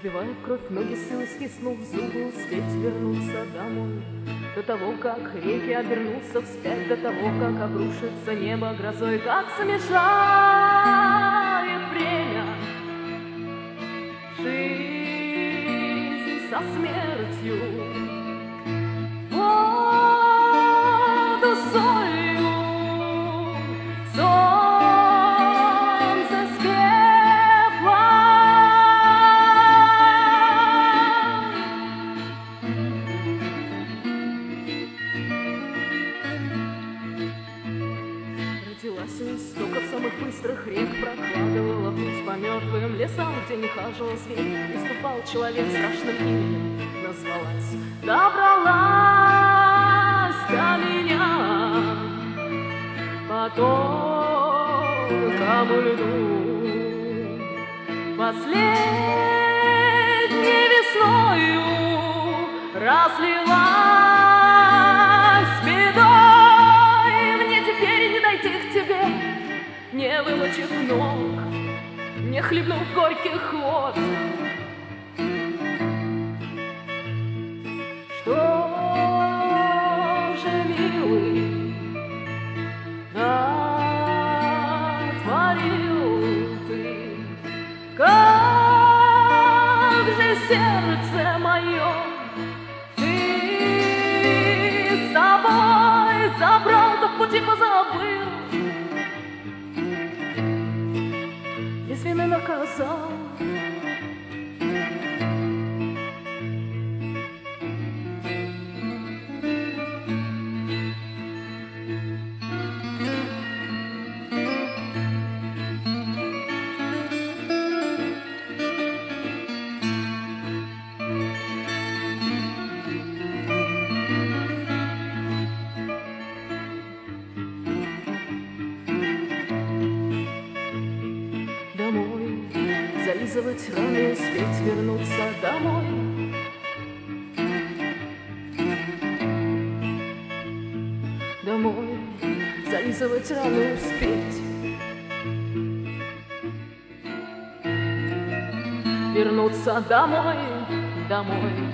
Разбивая в кровь ноги, сын стиснув зубы, успеть вернуться домой. До того, как реки обернутся вспять, до того, как обрушится небо грозой, как смешает время жизнь со смертью, воду солью, солнце с родилась у истоков самых быстрых рек, прокладывала путь по мертвым лесам, где не хаживал зверь, и ступал человек страшным именем, назвалась, добралась до меня по тонкому льду. Последней весною разлилась бедой, мне теперь не дойти к тебе, не вымочив ног, не хлебнув горьких вод. Что же, милый, натворил ты? Как же сердце мое ты с собой забрал, да в пути позабыл, безвинно наказал. Домой, зализывать раны, успеть вернуться домой. Домой, зализывать раны, успеть вернуться домой, домой.